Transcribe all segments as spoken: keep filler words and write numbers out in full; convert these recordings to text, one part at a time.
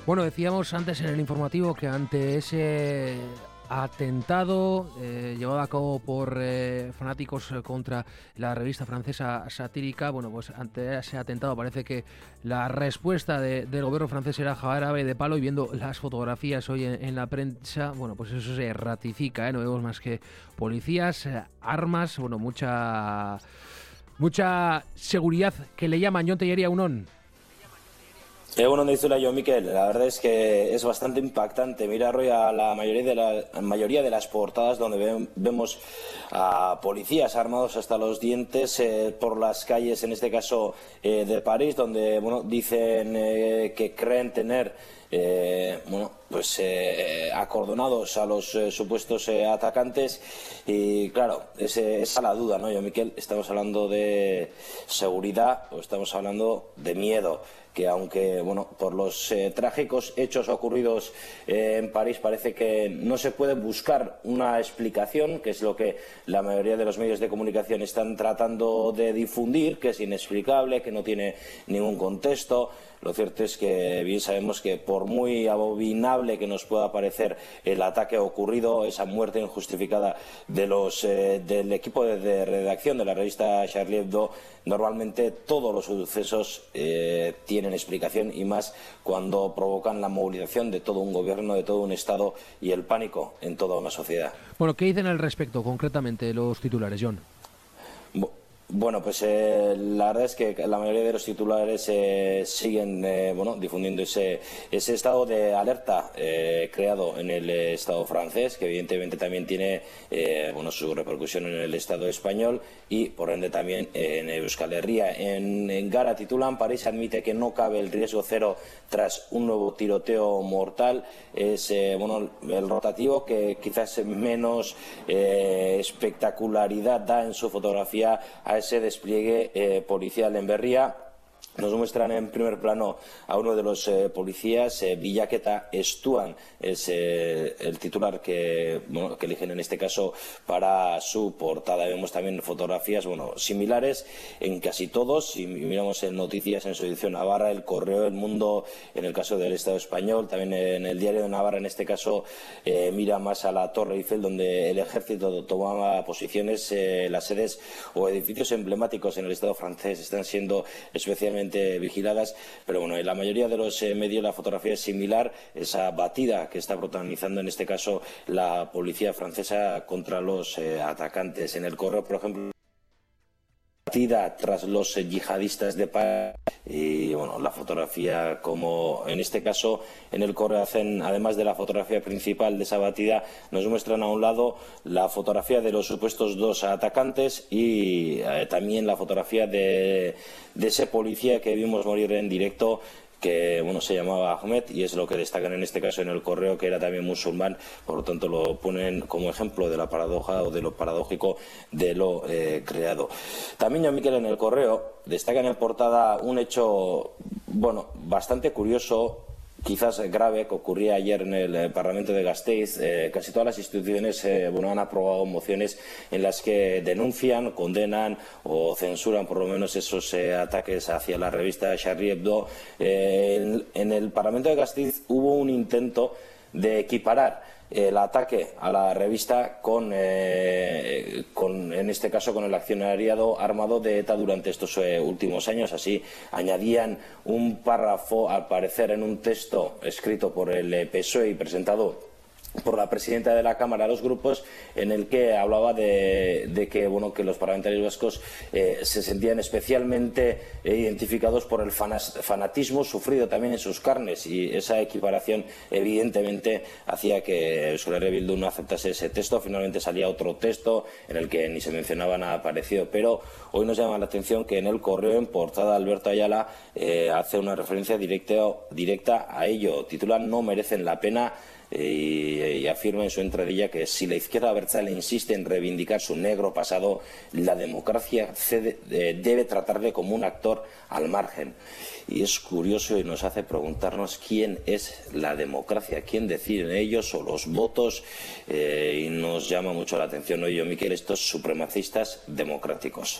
Bueno, decíamos antes en el informativo que ante ese atentado eh, llevado a cabo por eh, fanáticos contra la revista francesa satírica, bueno, pues ante ese atentado parece que la respuesta de, del gobierno francés era jarabe de palo, y viendo las fotografías hoy en, en la prensa, bueno, pues eso se ratifica, ¿eh? No vemos más que policías, eh, armas, bueno, mucha mucha seguridad que le llaman Jon Tellería Unón. Eh, bueno, Nizula, yo, Miquel, la verdad es que es bastante impactante mirar hoy a la mayoría de, la, mayoría de las portadas donde ve, vemos a policías armados hasta los dientes eh, por las calles, en este caso eh, de París, donde bueno, dicen eh, que creen tener eh, bueno, pues eh, acordonados a los eh, supuestos eh, atacantes. Y claro, es, esa es la duda, ¿no? Yo, Miquel, estamos hablando de seguridad o estamos hablando de miedo, que aunque bueno, por los eh, trágicos hechos ocurridos eh, en París parece que no se puede buscar una explicación, que es lo que la mayoría de los medios de comunicación están tratando de difundir, que es inexplicable, que no tiene ningún contexto. Lo cierto es que bien sabemos que por muy abominable que nos pueda parecer el ataque ocurrido, esa muerte injustificada de los, eh, del equipo de, de redacción de la revista Charlie Hebdo, normalmente todos los sucesos eh, tienen explicación, y más cuando provocan la movilización de todo un gobierno, de todo un Estado, y el pánico en toda una sociedad. Bueno, ¿qué dicen al respecto concretamente los titulares, Jon? Bueno, pues eh, la verdad es que la mayoría de los titulares eh, siguen eh, bueno, difundiendo ese, ese estado de alerta eh, creado en el eh, Estado francés, que evidentemente también tiene eh, bueno, su repercusión en el Estado español y por ende también eh, en Euskal Herria. En, en Gara titulan: París admite que no cabe el riesgo cero tras un nuevo tiroteo mortal. Es eh, bueno, el rotativo que quizás menos eh, espectacularidad da en su fotografía a ese despliegue eh, policial en Berria. Nos muestran en primer plano a uno de los eh, policías, eh, Bilaketa Estuan, es eh, el titular que, bueno, que eligen en este caso para su portada. Vemos también fotografías bueno, similares en casi todos. Si miramos en Noticias, en su edición Navarra, El Correo, El Mundo, en el caso del Estado español, también en el Diario de Navarra, en este caso eh, mira más a la Torre Eiffel, donde el ejército tomaba posiciones. Eh, las sedes o edificios emblemáticos en el Estado francés están siendo especialmente vigiladas, pero bueno, en la mayoría de los eh, medios la fotografía es similar, esa batida que está protagonizando en este caso la policía francesa contra los eh, atacantes. En El Correo, por ejemplo, batida tras los eh, yihadistas de París, y bueno, la fotografía, como en este caso en El Correo hacen, además de la fotografía principal de esa batida, nos muestran a un lado la fotografía de los supuestos dos atacantes y eh, también la fotografía de, de ese policía que vimos morir en directo, que bueno, se llamaba Ahmed, y es lo que destacan en este caso en El Correo, que era también musulmán. Por lo tanto lo ponen como ejemplo de la paradoja o de lo paradójico de lo eh, creado. También, yo, Miquel, en El Correo destacan en portada un hecho bueno, bastante curioso, quizás grave, que ocurría ayer en el eh, Parlamento de Gasteiz. Eh, casi todas las instituciones eh, bueno, han aprobado mociones en las que denuncian, condenan o censuran por lo menos esos eh, ataques hacia la revista Charlie Hebdo. Eh, en, en el Parlamento de Gasteiz hubo un intento de equiparar el ataque a la revista con, eh, con, en este caso, con el accionariado armado de ETA durante estos eh, últimos años. Así añadían un párrafo, al parecer en un texto escrito por el eh, P S O E y presentado por la presidenta de la Cámara a los grupos, en el que hablaba de, de que, bueno, que los parlamentarios vascos eh, se sentían especialmente eh, identificados por el fanatismo sufrido también en sus carnes, y esa equiparación evidentemente hacía que Euskal Herria Bildu no aceptase ese texto. Finalmente salía otro texto en el que ni se mencionaba nada parecido, pero hoy nos llama la atención que en El Correo, en portada, Alberto Ayala eh, hace una referencia directa, directa a ello. Titula: No merecen la pena. Y, y afirma en su entradilla que si la izquierda abertzale insiste en reivindicar su negro pasado, la democracia cede, eh, debe tratarle como un actor al margen. Y es curioso y nos hace preguntarnos quién es la democracia, quién deciden ellos o los votos, eh, y nos llama mucho la atención hoy, yo, Miquel, estos supremacistas democráticos.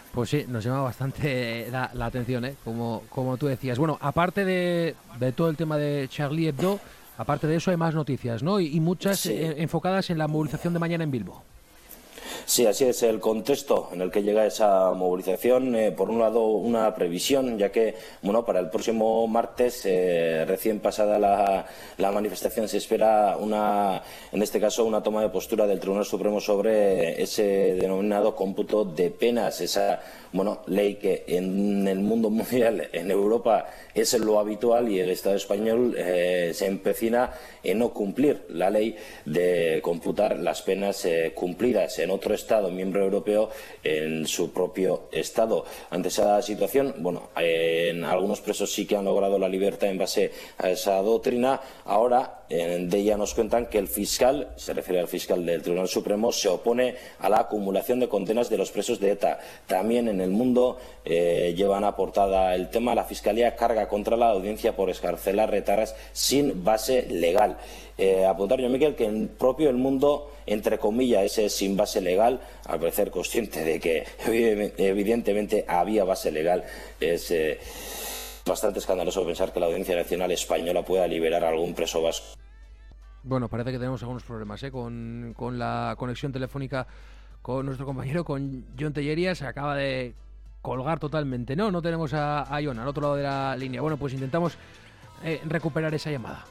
Pues sí, nos llama bastante la, la atención, ¿eh? Como, como tú decías. Bueno, aparte de, de todo el tema de Charlie Hebdo, aparte de eso hay más noticias, ¿no? Y, y muchas Sí. eh, enfocadas en la movilización de mañana en Bilbo. Sí, así es el contexto en el que llega esa movilización. Eh, por un lado, una previsión, ya que bueno, para el próximo martes, eh, recién pasada la, la manifestación, se espera una, en este caso, una toma de postura del Tribunal Supremo sobre ese denominado cómputo de penas, esa bueno, ley que en el mundo mundial, en Europa, es lo habitual, y el Estado español eh, se empecina en no cumplir la ley de computar las penas eh, cumplidas en otro Estado miembro europeo en su propio Estado. Ante esa situación, bueno, eh, en algunos presos sí que han logrado la libertad en base a esa doctrina. Ahora eh, de ella nos cuentan que el fiscal, se refiere al fiscal del Tribunal Supremo, se opone a la acumulación de condenas de los presos de ETA. También en el mundo eh, llevan a portada el tema: la Fiscalía carga contra la audiencia por escarcelar retarras sin base legal. Eh, apuntar yo, Miquel, que en propio el mundo, entre comillas, ese sin base legal, al parecer consciente de que evidentemente había base legal, es eh, bastante escandaloso pensar que la Audiencia Nacional Española pueda liberar a algún preso vasco. Bueno, parece que tenemos algunos problemas ¿eh? con, con la conexión telefónica con nuestro compañero, con Jon Tellería. Se acaba de colgar totalmente. No, no tenemos a, a Jon al otro lado de la línea. Bueno, pues intentamos eh, recuperar esa llamada.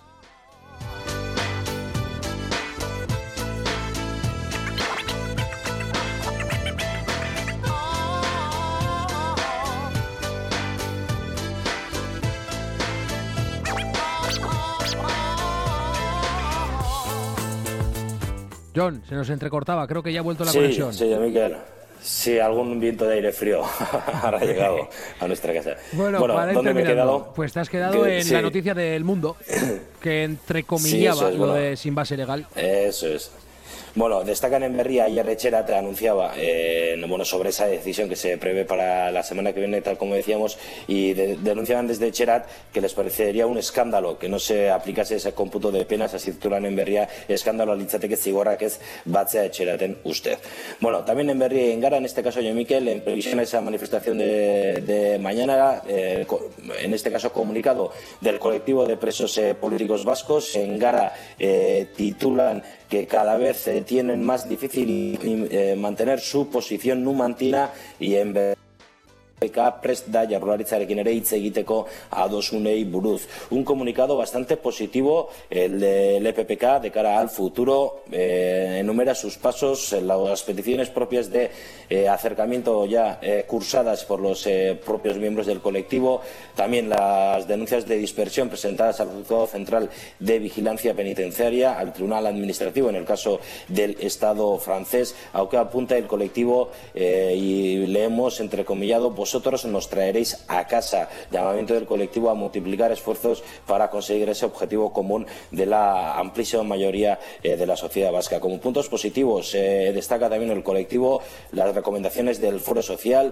Jon, se nos entrecortaba, creo que ya ha vuelto la sí, conexión. Sí, Miquel. Sí, algún viento de aire frío ha llegado a nuestra casa. Bueno, bueno para ir ¿dónde me he quedado? Pues te has quedado que, en sí. la noticia del Mundo, que entrecomillaba sí, es, lo bueno, de sin base legal. Eso es. Bueno, destacan en Berria, ayer Etxerat anunciaba eh, bueno, sobre esa decisión que se prevé para la semana que viene, tal como decíamos, y de, denunciaban desde Etxerat que les parecería un escándalo que no se aplicase ese cómputo de penas, así titulan en Berria, escándalo litzateke zigorrak ez batzea Etxeraten usted. Bueno, también en Berria y en Gara, en este caso yo, Miquel, en previsión a esa manifestación de, de mañana, eh, en este caso comunicado del colectivo de presos eh, políticos vascos, en Gara eh, titulan que cada vez eh, tienen más difícil eh, mantener su posición numantina, y en L P P K prest da Jaurlaritzarekin ere hitz egiteko adosunei buruz. Un comunicado bastante positivo, el de L P P K, de cara al futuro. Eh, enumera sus pasos, las peticiones propias de eh, acercamiento ya eh, cursadas por los eh, propios miembros del colectivo, también las denuncias de dispersión presentadas al Juzgado Central de Vigilancia Penitenciaria, al Tribunal Administrativo en el caso del Estado francés, aunque apunta el colectivo eh, y leemos entrecomillado: vosotros nos traeréis a casa. Llamamiento del colectivo a multiplicar esfuerzos para conseguir ese objetivo común de la amplísima mayoría eh, de la sociedad vasca. Como puntos positivos, eh, destaca también el colectivo las recomendaciones del Foro Social.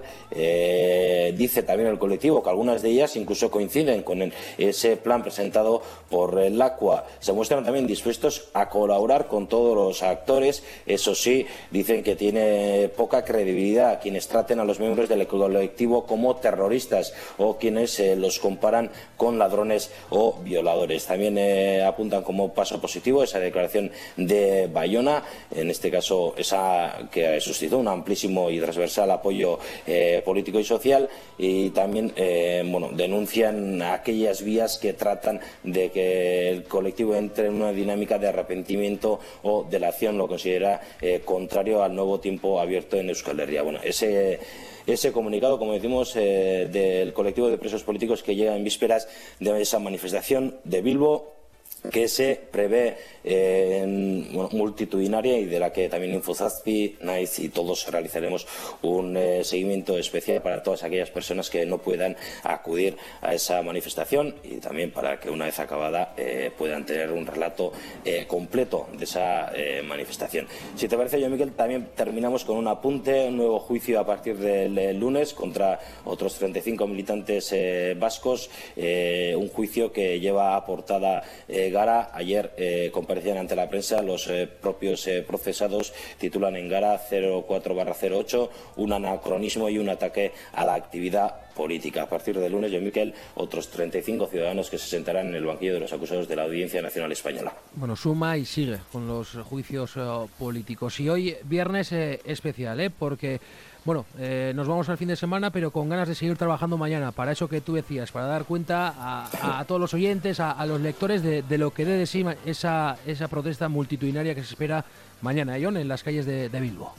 Eh, dice también el colectivo que algunas de ellas incluso coinciden con el, ese plan presentado por el ACUA. Se muestran también dispuestos a colaborar con todos los actores. Eso sí, dicen que tiene poca credibilidad quienes traten a los miembros del colectivo como terroristas o quienes eh, los comparan con ladrones o violadores. También eh, apuntan como paso positivo esa declaración de Bayona, en este caso esa que suscitó un amplísimo y transversal apoyo eh, político y social, y también eh, bueno, denuncian aquellas vías que tratan de que el colectivo entre en una dinámica de arrepentimiento o delación, lo considera eh, contrario al nuevo tiempo abierto en Euskal Herria. Bueno, ese Ese comunicado, como decimos, eh, del colectivo de presos políticos que llega en vísperas de esa manifestación de Bilbo, que se prevé eh, en, bueno, multitudinaria, y de la que también Infozazpi, Naiz y todos realizaremos un eh, seguimiento especial para todas aquellas personas que no puedan acudir a esa manifestación, y también para que una vez acabada eh, puedan tener un relato eh, completo de esa eh, manifestación. Si te parece, yo, Miquel, también terminamos con un apunte: un nuevo juicio a partir del, del lunes contra otros treinta y cinco militantes eh, vascos, eh, un juicio que lleva a portada eh, eh, Gara. Ayer eh, comparecían ante la prensa los eh, propios eh, procesados. Titulan en Gara cero cuatro barra cero ocho, un anacronismo y un ataque a la actividad política. A partir del lunes, John Miquel, otros treinta y cinco ciudadanos que se sentarán en el banquillo de los acusados de la Audiencia Nacional Española. Bueno, suma y sigue con los juicios eh, políticos. Y hoy viernes eh, especial, ¿eh? porque bueno, eh, nos vamos al fin de semana, pero con ganas de seguir trabajando mañana, para eso que tú decías, para dar cuenta a, a todos los oyentes, a, a los lectores de, de lo que dé de sí esa, esa protesta multitudinaria que se espera mañana, ¿eh, John, en las calles de, de Bilbo.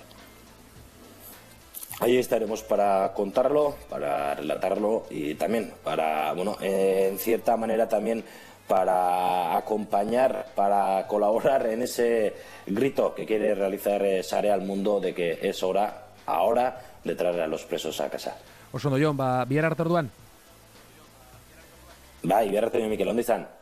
Ahí estaremos para contarlo, para relatarlo y también para, bueno, eh, en cierta manera también para acompañar, para colaborar en ese grito que quiere realizar eh, Sare al mundo de que es hora, ahora, de traer a los presos a casa. Osondo, John, va Bihar arte orduan? Bai, Bihar arte, Mikel, ¿dónde están?